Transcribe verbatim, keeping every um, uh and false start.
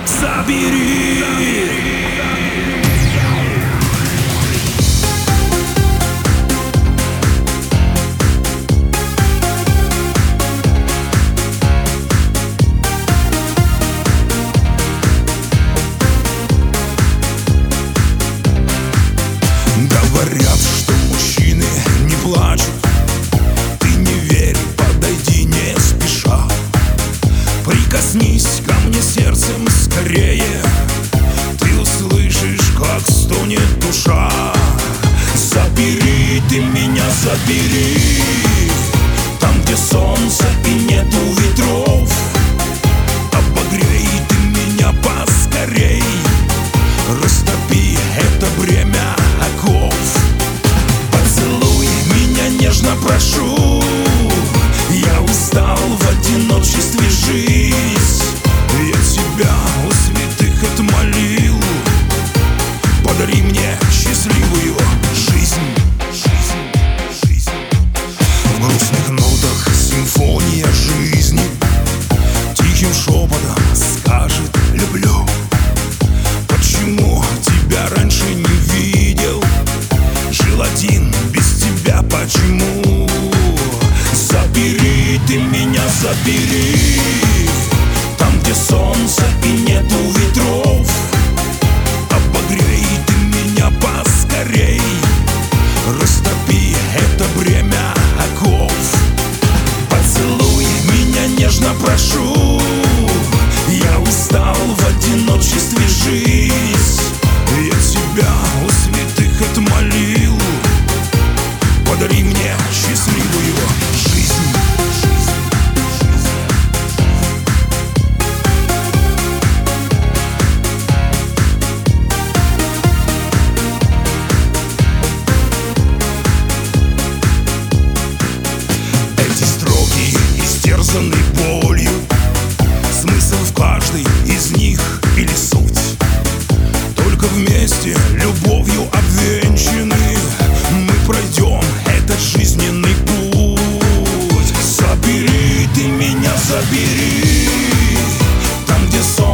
забери. Говорят, что мужчины не плачут. Ты не верь, подойди не спеша. Прикоснись ко мне сердцем скорее. Ты услышишь, как стонет душа. Забери ты меня, забери. Там, где солнце и нету ветров. Обогрей ты меня поскорей. Растопи это бремя оков. Поцелуй меня нежно, прошу. Я устал в одиночестве жить. Я тебя у святых отмолил. Подари мне счастливую жизнь. Жизнь, жизнь. В грустных нотах симфония жизни. Тихим шепотом скажет люблю. Почему тебя раньше не видел? Жил один без тебя, почему? Забери ты меня, забери. Там, где солнце и нету ветров. Обогрей ты меня поскорей. Растопи это бремя оков. Поцелуй меня нежно, прошу. Я устал в одиночестве жить. Я тебя у святых отмолил. Подари мне счастливую жизнь. Эти строки истерзаны болью. Смысл в каждой из них или суть. Только вместе, любовью обвенчаны, мы пройдем этот жизненный путь. Забери ты меня, забери. Там, где солнце